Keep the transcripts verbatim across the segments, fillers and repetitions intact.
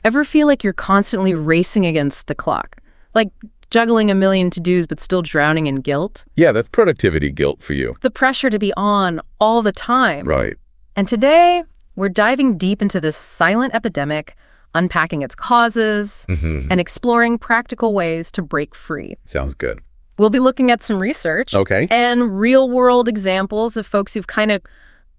Ever feel like you're constantly racing against the clock? Like juggling a million to-dos but still drowning in guilt? Yeah, that's productivity guilt for you. The pressure to be on all the time. Right. And today, we're diving deep into this silent epidemic, unpacking its causes, Mm-hmm. and exploring practical ways to break free. Sounds good. We'll be looking at some research Okay. and real-world examples of folks who've kind of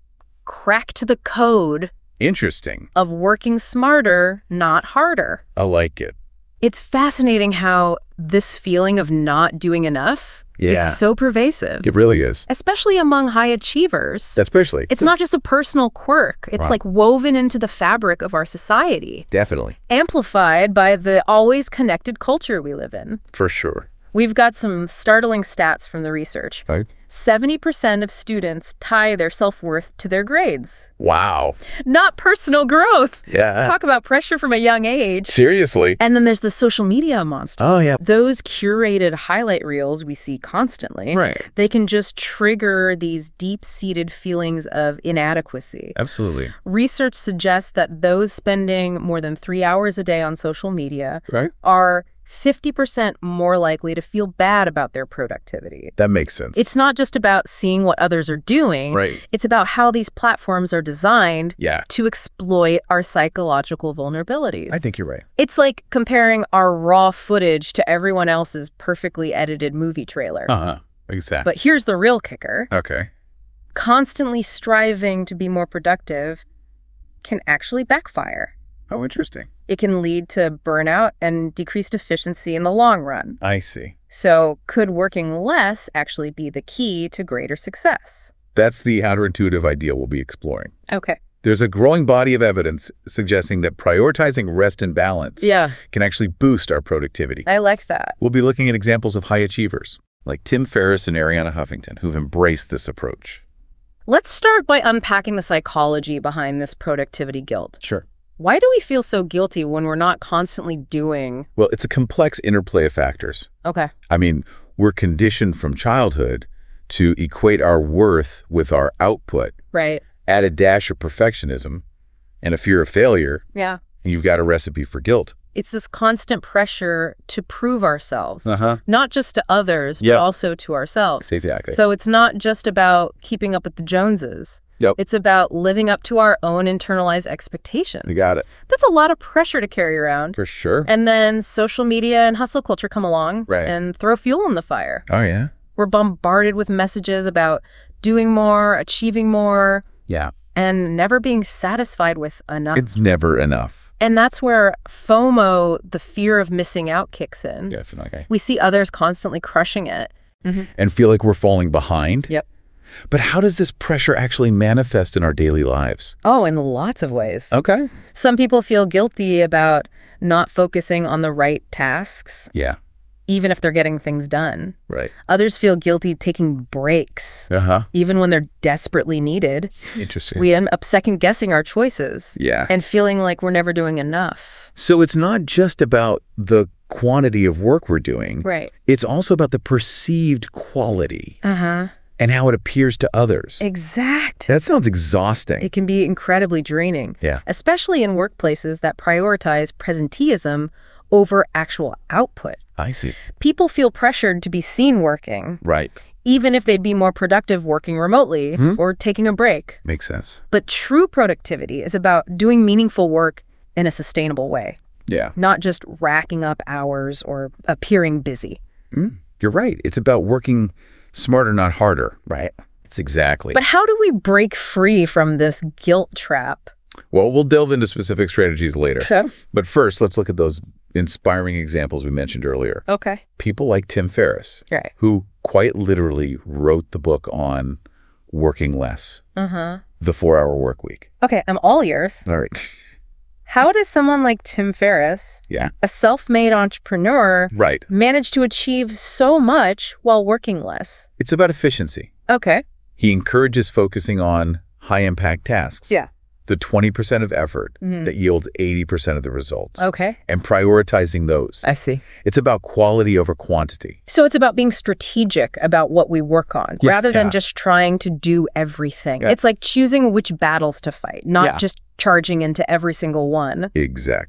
cracked the code Interesting. of working smarter, not harder. I like it. It's fascinating how this feeling of not doing enough Yeah. is so pervasive, It really is. especially among high achievers. Especially. It's not just a personal quirk. It's Right. like woven into the fabric of our society, Definitely. amplified by the always connected culture we live in. For sure. We've got some startling stats from the research. Right. seventy percent of students tie their self-worth to their grades, Wow. not personal growth. Yeah. Talk about pressure from a young age. Seriously. And then there's the social media monster. Oh, yeah. Those curated highlight reels we see constantly, Right. they can just trigger these deep-seated feelings of inadequacy. Absolutely. Research suggests that those spending more than three hours a day on social media Right. are fifty percent more likely to feel bad about their productivity. That makes sense. It's not just about seeing what others are doing. Right. It's about how these platforms are designed Yeah. to exploit our psychological vulnerabilities. I think you're right. It's like comparing our raw footage to everyone else's perfectly edited movie trailer. Uh-huh. Exactly. But here's the real kicker. Okay. Constantly striving to be more productive can actually backfire. Oh, interesting. It can lead to burnout and decreased efficiency in the long run. I see. So could working less actually be the key to greater success? That's the counterintuitive ideal we'll be exploring. Okay. There's a growing body of evidence suggesting that prioritizing rest and balance Yeah, can actually boost our productivity. I liked that. We'll be looking at examples of high achievers, like Tim Ferriss and Arianna Huffington, who've embraced this approach. Let's start by unpacking the psychology behind this productivity guilt. Sure. Why do we feel so guilty when we're not constantly doing? Well, it's a complex interplay of factors. Okay. I mean, we're conditioned from childhood to equate our worth with our output, Right. add a dash of perfectionism and a fear of failure, Yeah. and you've got a recipe for guilt. It's this constant pressure to prove ourselves, Uh-huh. not just to others, Yep. but also to ourselves. Exactly. So it's not just about keeping up with the Joneses. Yep. It's about living up to our own internalized expectations. You got it. That's a lot of pressure to carry around. For sure. And then social media and hustle culture come along Right. and throw fuel on the fire. Oh, yeah? We're bombarded with messages about doing more, achieving more, Yeah. and never being satisfied with enough. It's never enough. And that's where FOMO, the fear of missing out, kicks in. Definitely. We see others constantly crushing it. And feel like we're falling behind? Yep. But how does this pressure actually manifest in our daily lives? Oh, in lots of ways. Okay. Some people feel guilty about not focusing on the right tasks, Yeah. even if they're getting things done. Right. Others feel guilty taking breaks, Uh-huh. even when they're desperately needed. Interesting. We end up second-guessing our choices Yeah. and feeling like we're never doing enough. So it's not just about the quantity of work we're doing. Right. It's also about the perceived quality Uh-huh. and how it appears to others. Exact. That sounds exhausting. It can be incredibly draining, Yeah. especially in workplaces that prioritize presenteeism over actual output. I see. People feel pressured to be seen working, Right. even if they'd be more productive working remotely or taking a break. Makes sense. But true productivity is about doing meaningful work in a sustainable way, Yeah. not just racking up hours or appearing busy. Mm, you're right. It's about working smarter, not harder. Right. It's exactly. But how do we break free from this guilt trap? Well, we'll delve into specific strategies later. Okay. But first, let's look at those inspiring examples we mentioned earlier. Okay. People like Tim Ferriss, Right. who quite literally wrote the book on working less, Uh-huh. the four-hour work week. Okay, I'm all ears. All right. How does someone like Tim Ferriss, Yeah. a self-made entrepreneur, Right. manage to achieve so much while working less? It's about efficiency. Okay. He encourages focusing on high-impact tasks. Yeah. The twenty percent of effort Mhm. that yields eighty percent of the results. Okay. And prioritizing those. I see. It's about quality over quantity. So it's about being strategic about what we work on, Yes, rather than yeah. just trying to do everything. Yeah. It's like choosing which battles to fight, not Yeah. just charging into every single one. Exactly.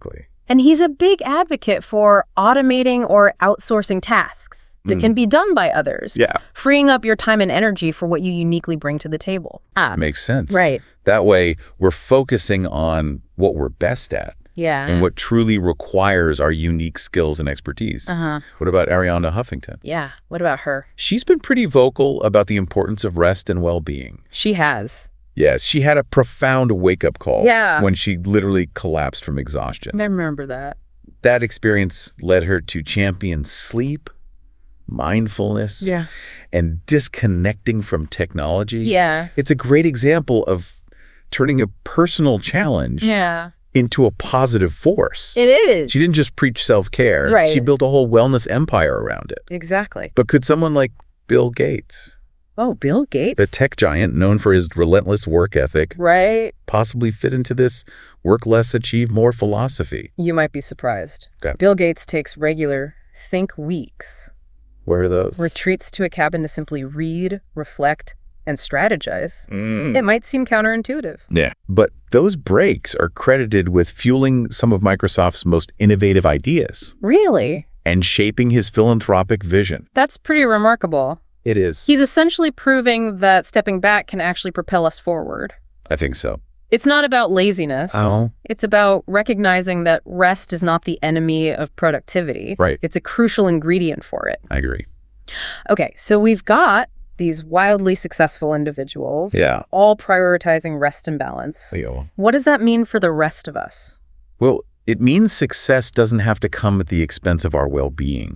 And he's a big advocate for automating or outsourcing tasks that Mm. can be done by others, Yeah. freeing up your time and energy for what you uniquely bring to the table. Ah, Makes sense. right. That way, we're focusing on what we're best at Yeah. and what truly requires our unique skills and expertise. Uh-huh. What about Ariana Huffington? Yeah. What about her? She's been pretty vocal about the importance of rest and well-being. She has. Yes, she had a profound wake-up call Yeah. when she literally collapsed from exhaustion. I remember that. That experience led her to champion sleep, mindfulness, Yeah. and disconnecting from technology. Yeah. It's a great example of turning a personal challenge Yeah. into a positive force. It is. She didn't just preach self-care. Right. She built a whole wellness empire around it. Exactly. But could someone like Bill Gates, Oh, Bill Gates. the tech giant known for his relentless work ethic, Right. possibly fit into this work less, achieve more philosophy? You might be surprised. Okay. Bill Gates takes regular think weeks, Where are those? retreats to a cabin to simply read, reflect, and strategize. Mm. It might seem counterintuitive. Yeah. But those breaks are credited with fueling some of Microsoft's most innovative ideas Really? and shaping his philanthropic vision. That's pretty remarkable. It is. He's essentially proving that stepping back can actually propel us forward. I think so. It's not about laziness. Oh. It's about recognizing that rest is not the enemy of productivity. Right. It's a crucial ingredient for it. I agree. Okay, so we've got these wildly successful individuals, Yeah. all prioritizing rest and balance. Yeah. What does that mean for the rest of us? Well, it means success doesn't have to come at the expense of our well-being.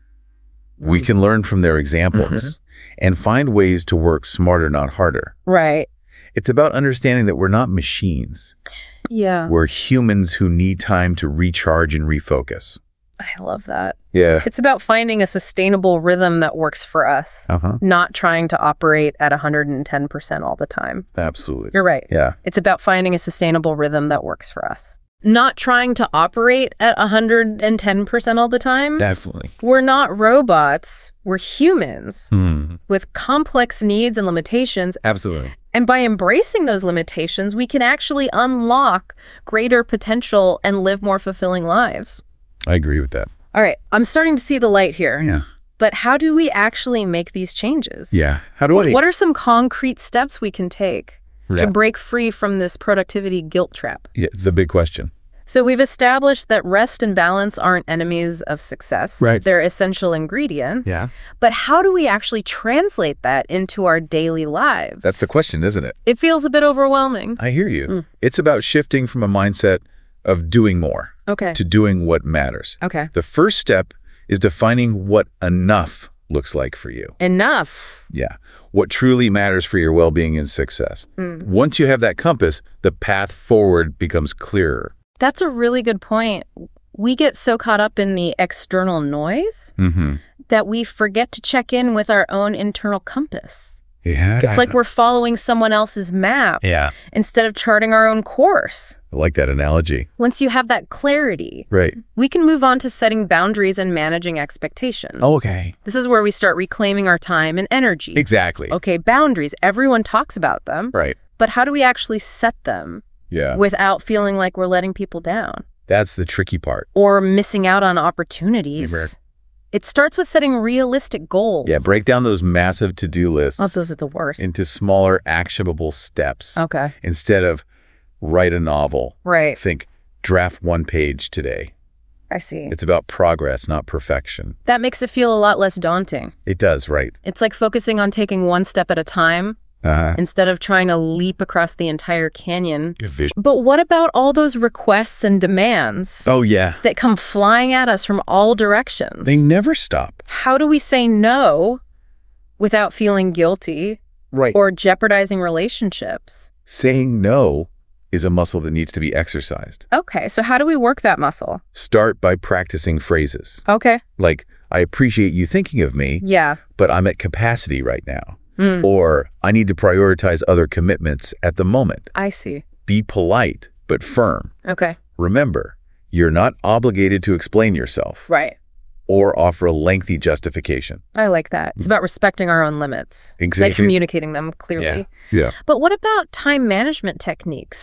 We can learn from their examples and find ways to work smarter, not harder. Right. It's about understanding that we're not machines. Yeah. We're humans who need time to recharge and refocus. I love that. Yeah. It's about finding a sustainable rhythm that works for us, Uh-huh. not trying to operate at one hundred ten percent all the time. Absolutely. You're right. Yeah. It's about finding a sustainable rhythm that works for us. Not trying to operate at one hundred ten percent all the time. Definitely. We're not robots. We're humans Hmm. with complex needs and limitations. Absolutely. And by embracing those limitations, we can actually unlock greater potential and live more fulfilling lives. I agree with that. All right, I'm starting to see the light here. Yeah. But how do we actually make these changes? Yeah. How do I... What are some concrete steps we can take Yeah. to break free from this productivity guilt trap? Yeah, the big question. So we've established that rest and balance aren't enemies of success. Right. They're essential ingredients. Yeah. But how do we actually translate that into our daily lives? That's the question, isn't it? It feels a bit overwhelming. I hear you. Mm. It's about shifting from a mindset of doing more Okay. to doing what matters. Okay. The first step is defining what enough looks like for you. Enough. Yeah. What truly matters for your well-being and success. Mm. Once you have that compass, the path forward becomes clearer. That's a really good point. We get so caught up in the external noise Mm-hmm. that we forget to check in with our own internal compass. Yeah. It's like we're following someone else's map Yeah. instead of charting our own course. I like that analogy. Once you have that clarity, Right. we can move on to setting boundaries and managing expectations. Okay. This is where we start reclaiming our time and energy. Exactly. Okay, boundaries. Everyone talks about them, Right. but how do we actually set them Yeah. without feeling like we're letting people down That's the tricky part. or missing out on opportunities? Amen. It starts with setting realistic goals. Yeah. Break down those massive to-do lists Oh, those are the worst. into smaller, actionable steps. Okay, Instead of write a novel. right. Think draft one page today. I see. It's about progress, not perfection. That makes it feel a lot less daunting. It does, right? It's like focusing on taking one step at a time Uh-huh. instead of trying to leap across the entire canyon. Good vision. But what about all those requests and demands Oh, yeah. that come flying at us from all directions? They never stop. How do we say no without feeling guilty Right. or jeopardizing relationships? Saying no is a muscle that needs to be exercised. Okay, so how do we work that muscle? Start by practicing phrases Okay, like, I appreciate you thinking of me, yeah. but I'm at capacity right now. Mm, Or, I need to prioritize other commitments at the moment. I see. Be polite, but firm. Okay, Remember, you're not obligated to explain yourself right. or offer a lengthy justification. I like that. It's about respecting our own limits. Exactly. Like communicating them clearly. Yeah. But what about time management techniques? Sure.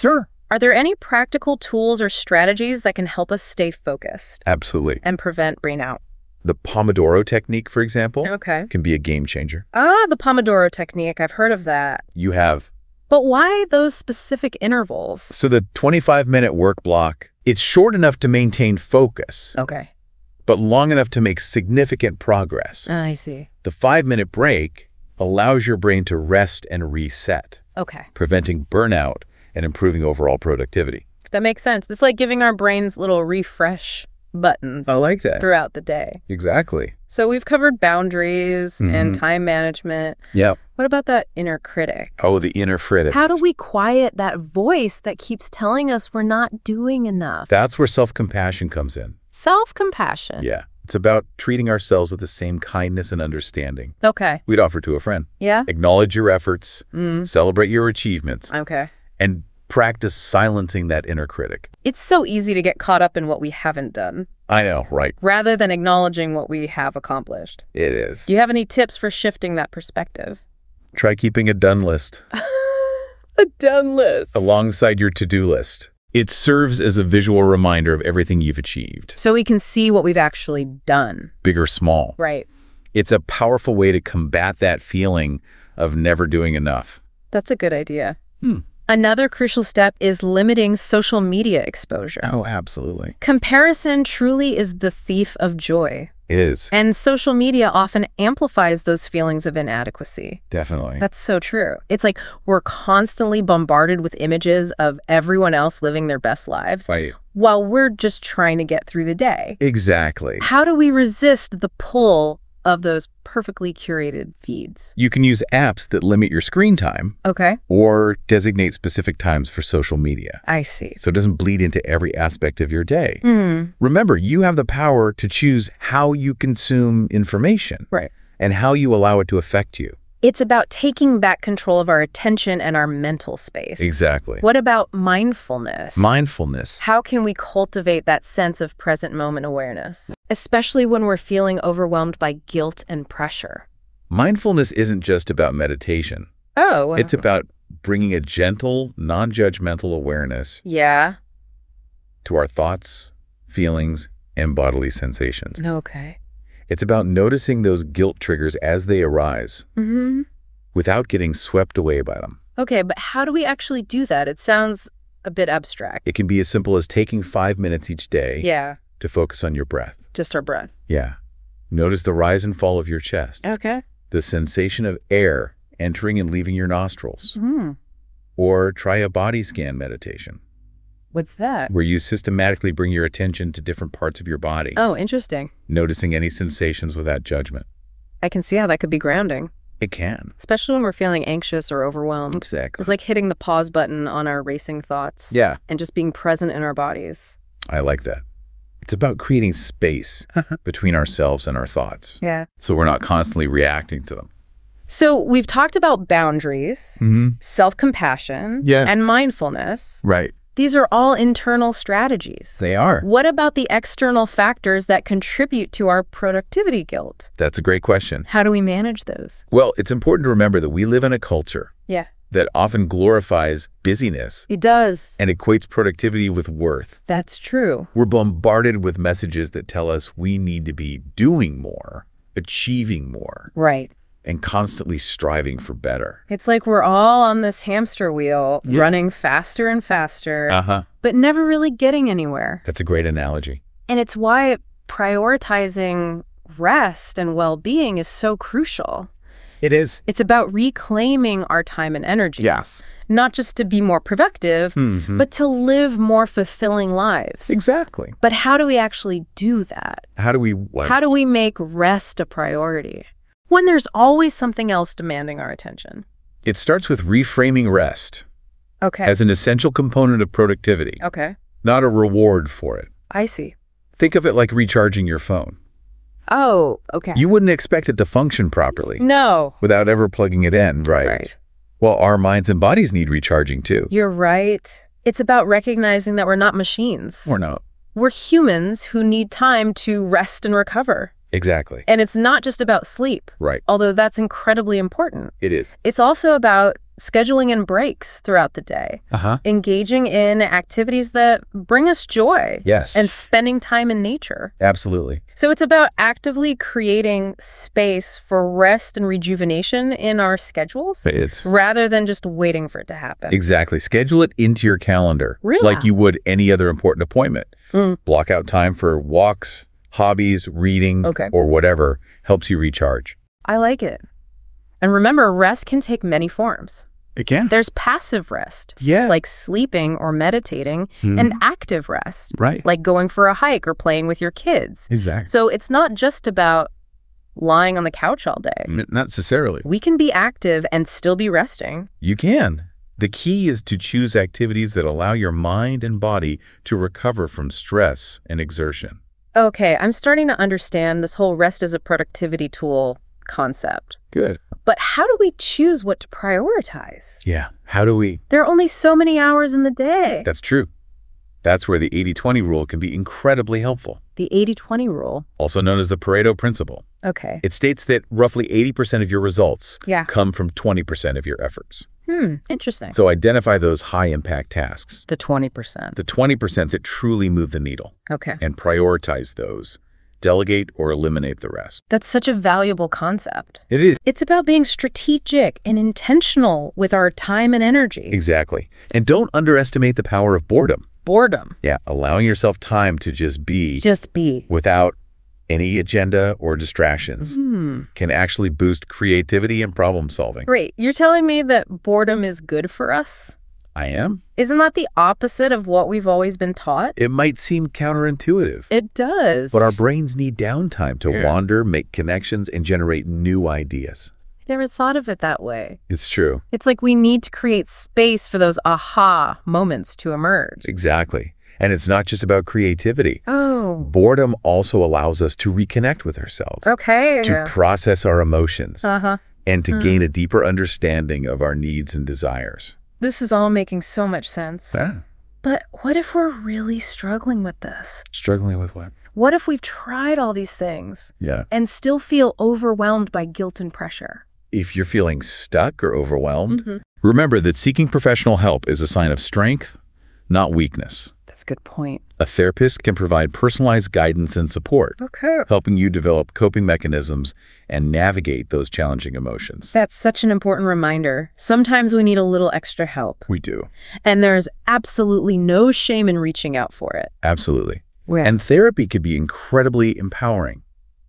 Are there any practical tools or strategies that can help us stay focused Absolutely. and prevent burnout? The Pomodoro technique, for example, Okay. can be a game changer. Ah, the Pomodoro technique. I've heard of that. You have. But why those specific intervals? So the twenty-five minute work block, it's short enough to maintain focus, Okay. but long enough to make significant progress. I see. The five minute break allows your brain to rest and reset, Okay. preventing burnout and improving overall productivity. That makes sense. It's like giving our brains little refresh buttons like that. throughout the day. Exactly. So we've covered boundaries and Mhm. time management. Yep. What about that inner critic? Oh, the inner critic. How do we quiet that voice that keeps telling us we're not doing enough? That's where self-compassion comes in. Self-compassion. Yeah. It's about treating ourselves with the same kindness and understanding Okay. we'd offer to a friend. Yeah? Acknowledge your efforts, Mm. celebrate your achievements, Okay. and practice silencing that inner critic. It's so easy to get caught up in what we haven't done I know, right? rather than acknowledging what we have accomplished. It is. Do you have any tips for shifting that perspective? Try keeping a done list A done list. alongside your to-do list. It serves as a visual reminder of everything you've achieved, So we can see what we've actually done. big or small. Right. It's a powerful way to combat that feeling of never doing enough. That's a good idea. Hmm. Another crucial step is limiting social media exposure. Oh, absolutely. Comparison truly is the thief of joy. It is. And social media often amplifies those feelings of inadequacy. Definitely. That's so true. It's like we're constantly bombarded with images of everyone else living their best lives Right. while we're just trying to get through the day. Exactly. How do we resist the pull of those perfectly curated feeds? You can use apps that limit your screen time Okay. or designate specific times for social media, I see. so it doesn't bleed into every aspect of your day. Hmm. Remember, you have the power to choose how you consume information Right. and how you allow it to affect you. It's about taking back control of our attention and our mental space. Exactly. What about mindfulness? Mindfulness. How can we cultivate that sense of present moment awareness, especially when we're feeling overwhelmed by guilt and pressure? Mindfulness isn't just about meditation. Oh. It's about bringing a gentle, non-judgmental awareness Yeah. to our thoughts, feelings, and bodily sensations. Okay. It's about noticing those guilt triggers as they arise Mm-hmm. without getting swept away by them. Okay, but how do we actually do that? It sounds a bit abstract. It can be as simple as taking five minutes each day Yeah, to focus on your breath. just our breath. Yeah. Notice the rise and fall of your chest, Okay. the sensation of air entering and leaving your nostrils. Hmm. Or try a body scan meditation, What's that? where you systematically bring your attention to different parts of your body, Oh, interesting. noticing any sensations without judgment. I can see how that could be grounding, It can. especially when we're feeling anxious or overwhelmed. Exactly. It's like hitting the pause button on our racing thoughts. Yeah, And just being present in our bodies. I like that. It's about creating space between ourselves and our thoughts, Yeah. so we're not constantly reacting to them. So we've talked about boundaries, Mm-hmm. self-compassion, Yeah. and mindfulness. Right. These are all internal strategies. They are. What about the external factors that contribute to our productivity guilt? That's a great question. How do we manage those? Well, it's important to remember that we live in a culture Yeah. that often glorifies busyness It does. and equates productivity with worth. That's true. We're bombarded with messages that tell us we need to be doing more, achieving more, Right. and constantly striving for better. It's like we're all on this hamster wheel, Yeah. running faster and faster, Uh-huh. but never really getting anywhere. That's a great analogy. And it's why prioritizing rest and well-being is so crucial. It is. It's about reclaiming our time and energy. Yes. Not just to be more productive, Mhm. but to live more fulfilling lives. Exactly. But how do we actually do that? How do we what? How do we make rest a priority when there's always something else demanding our attention? It starts with reframing rest Okay. as an essential component of productivity, Okay. not a reward for it. I see. Think of it like recharging your phone. Oh, okay. You wouldn't expect it to function properly No. without ever plugging it in, right? Right. Well, our minds and bodies need recharging too. You're right. It's about recognizing that we're not machines. Or not. We're humans who need time to rest and recover. Exactly. And it's not just about sleep, Right. although that's incredibly important. It is. It's also about scheduling in breaks throughout the day, Uh-huh. engaging in activities that bring us joy, Yes. and spending time in nature. Absolutely. So it's about actively creating space for rest and rejuvenation in our schedules It's rather than just waiting for it to happen. exactly. Schedule it into your calendar Really? like you would any other important appointment. Mm. Block out time for walks, hobbies, reading, Okay. or whatever helps you recharge. I like it. And remember, rest can take many forms. It can. There's passive rest, Yeah. like sleeping or meditating, Hmm. and active rest, Right. like going for a hike or playing with your kids. Exactly. So it's not just about lying on the couch all day. Not necessarily. We can be active and still be resting. You can. The key is to choose activities that allow your mind and body to recover from stress and exertion. Okay, I'm starting to understand this whole rest as a productivity tool concept. Good. But how do we choose what to prioritize? Yeah. How do we? There are only so many hours in the day. That's true. That's where the eighty twenty rule can be incredibly helpful, The eighty twenty rule. also known as the Pareto principle. Okay. It states that roughly eighty percent of your results Yeah. come from twenty percent of your efforts. Hmm, interesting. So identify those high-impact tasks, The twenty percent. the twenty percent that truly move the needle, Okay. and prioritize those. Delegate or eliminate the rest. That's such a valuable concept. It is. It's about being strategic and intentional with our time and energy. Exactly. And don't underestimate the power of boredom. Boredom. Yeah, allowing yourself time to just be Just be. without any agenda or distractions Hmm. can actually boost creativity and problem solving. Great. You're telling me that boredom is good for us? I am. Isn't that the opposite of what we've always been taught? It might seem counterintuitive, It does. but our brains need downtime to Yeah. wander, make connections, and generate new ideas. I never thought of it that way. It's true. It's like we need to create space for those aha moments to emerge. Exactly. And it's not just about creativity. Oh. Boredom also allows us to reconnect with ourselves, Okay. to process our emotions, Uh-huh. and to Hmm. gain a deeper understanding of our needs and desires. This is all making so much sense. Yeah. But what if we're really struggling with this? Struggling with what? What if we've tried all these things Yeah. and still feel overwhelmed by guilt and pressure? If you're feeling stuck or overwhelmed, Mhm. remember that seeking professional help is a sign of strength, not weakness. That's a good point. A therapist can provide personalized guidance and support, Okay. helping you develop coping mechanisms and navigate those challenging emotions. That's such an important reminder. Sometimes we need a little extra help. We do. And there's absolutely no shame in reaching out for it. Absolutely. We're And therapy can be incredibly empowering.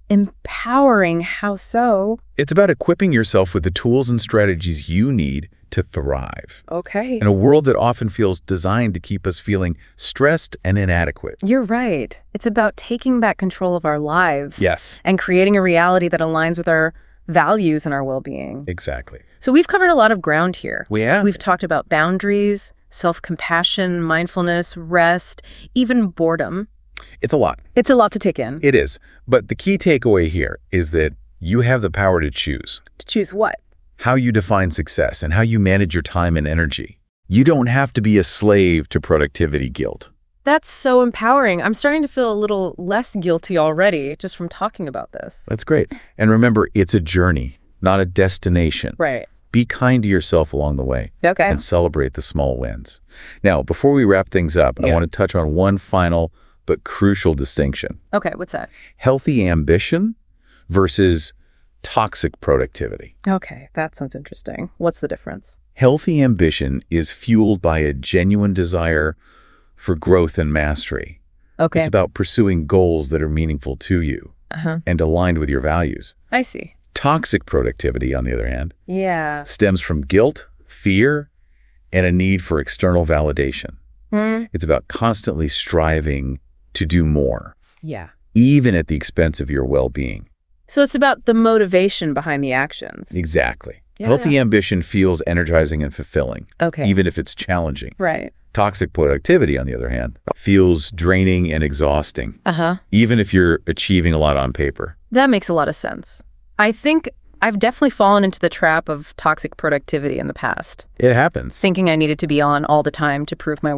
empowering. How so? It's about equipping yourself with the tools and strategies you need to thrive Okay. in a world that often feels designed to keep us feeling stressed and inadequate. You're right. It's about taking back control of our lives. Yes, And creating a reality that aligns with our values and our well-being. exactly. So we've covered a lot of ground here. We have. We've talked about boundaries, self-compassion, mindfulness, rest, even boredom. It's a lot. It's a lot to take in. It is. But the key takeaway here is that you have the power to choose To choose what? how you define success and how you manage your time and energy. You don't have to be a slave to productivity guilt. That's so empowering. I'm starting to feel a little less guilty already just from talking about this. That's great. And remember, it's a journey, not a destination. Right. Be kind to yourself along the way Okay. and celebrate the small wins. Now, before we wrap things up, I Yeah. want to touch on one final but crucial distinction. Okay, what's that? Healthy ambition versus toxic productivity. Okay, that sounds interesting. What's the difference? Healthy ambition is fueled by a genuine desire for growth and mastery. Okay. It's about pursuing goals that are meaningful to you Uh-huh. and aligned with your values. I see. Toxic productivity, on the other hand, Yeah. stems from guilt, fear, and a need for external validation. Hmm. It's about constantly striving to do more, Yeah. even at the expense of your well-being. So it's about the motivation behind the actions. Exactly. Yeah. Healthy ambition feels energizing and fulfilling, Okay. even if it's challenging. Right. Toxic productivity, on the other hand, feels draining and exhausting, Uh-huh. even if you're achieving a lot on paper. That makes a lot of sense. I think I've definitely fallen into the trap of toxic productivity in the past, It happens. thinking I needed to be on all the time to prove my worth.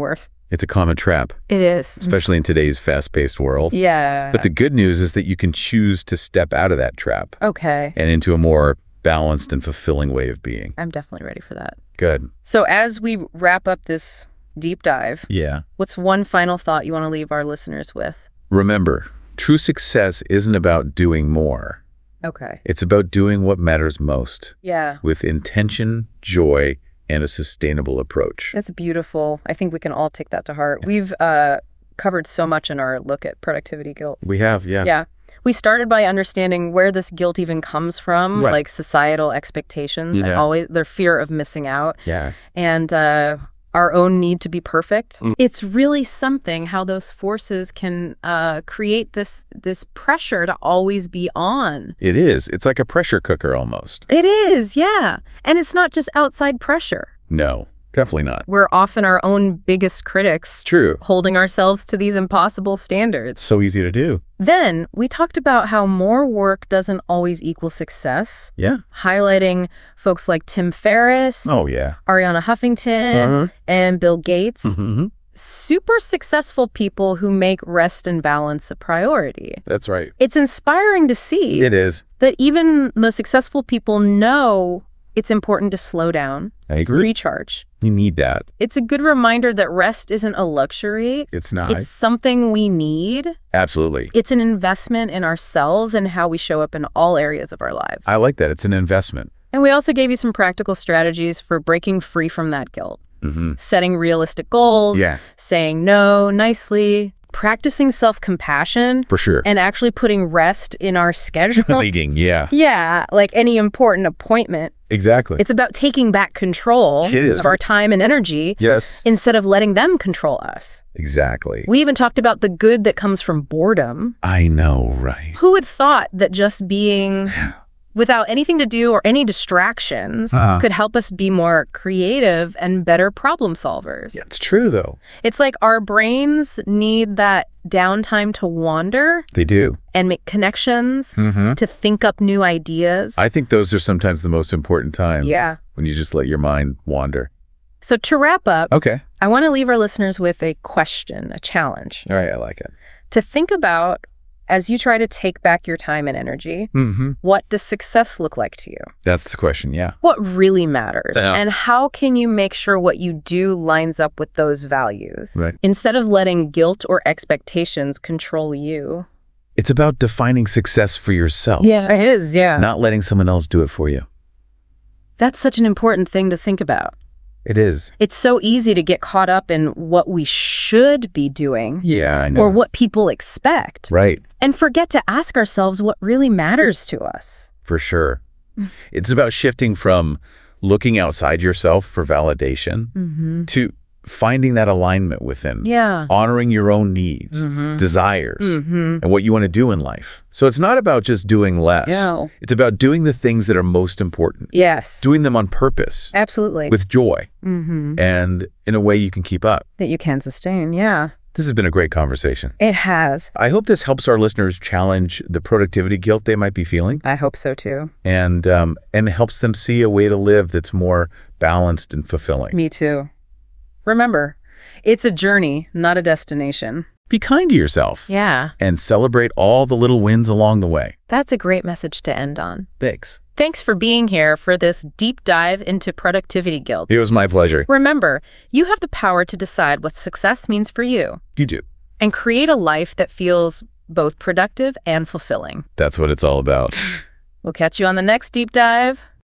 It's a common trap, It is. especially in today's fast-paced world. Yeah. But the good news is that you can choose to step out of that trap Okay. and into a more balanced and fulfilling way of being. I'm definitely ready for that. Good. So as we wrap up this deep dive, Yeah. what's one final thought you want to leave our listeners with? Remember, true success isn't about doing more. Okay. It's about doing what matters most Yeah. with intention, joy, and a sustainable approach. That's beautiful. I think we can all take that to heart. We've uh, covered so much in our look at productivity guilt. We have, yeah. Yeah. We started by understanding where this guilt even comes from, Right. like societal expectations and Yeah. always their fear of missing out Yeah. and uh, our own need to be perfect. Mm. It's really something how those forces can uh, create this this pressure to always be on. It is. It's like a pressure cooker almost. It is, yeah. And it's not just outside pressure. No, definitely not. We're often our own biggest critics, True. holding ourselves to these impossible standards. So easy to do. Then we talked about how more work doesn't always equal success, Yeah. highlighting folks like Tim Ferriss, Oh, yeah. Arianna Huffington, Uh-huh. and Bill Gates. Mm-hmm. Super successful people who make rest and balance a priority. That's right. It's inspiring to see It is. that even the successful people know it's important to slow down, I agree. recharge. You need that. It's a good reminder that rest isn't a luxury. It's not. It's something we need. Absolutely. It's an investment in ourselves and how we show up in all areas of our lives. I like that. It's an investment. And we also gave you some practical strategies for breaking free from that guilt. Mm-hmm. Setting realistic goals, Yeah. saying no nicely, practicing self-compassion, For sure. and actually putting rest in our schedule. Leading, yeah. Yeah, like any important appointment. Exactly. It's about taking back control It is. of our time and energy yes. instead of letting them control us. Exactly. We even talked about the good that comes from boredom. I know, right? Who would thought that just being without anything to do or any distractions Uh-huh. could help us be more creative and better problem solvers? Yeah, it's true, though. It's like our brains need that downtime to wander They do. and make connections, Mm-hmm. to think up new ideas. I think those are sometimes the most important times. yeah. When you just let your mind wander. So to wrap up, Okay. I want to leave our listeners with a question, a challenge, All right. I like it. to think about as you try to take back your time and energy. Mm-hmm. What does success look like to you? That's the question. Yeah. What really matters? Yeah. And how can you make sure what you do lines up with those values? Right. Instead of letting guilt or expectations control you. It's about defining success for yourself. it is, yeah. Not letting someone else do it for you. That's such an important thing to think about. It is. It's so easy to get caught up in what we should be doing Yeah, I know. or what people expect Right. and forget to ask ourselves what really matters to us. For sure. It's about shifting from looking outside yourself for validation Mm-hmm. to finding that alignment within. Yeah. Honoring your own needs, Mm-hmm. desires, Mm-hmm. and what you want to do in life. So it's not about just doing less. No. It's about doing the things that are most important. Yes. Doing them on purpose, Absolutely. with joy, Mm-hmm. and in a way you can keep up. That you can sustain, yeah. This has been a great conversation. It has. I hope this helps our listeners challenge the productivity guilt they might be feeling I hope so too. and um, and helps them see a way to live that's more balanced and fulfilling. Me too. Remember, it's a journey, not a destination. Be kind to yourself Yeah. and celebrate all the little wins along the way. That's a great message to end on. Thanks. Thanks for being here for this deep dive into productivity guilt. It was my pleasure. Remember, you have the power to decide what success means for you You do. and create a life that feels both productive and fulfilling. That's what it's all about. We'll catch you on the next deep dive.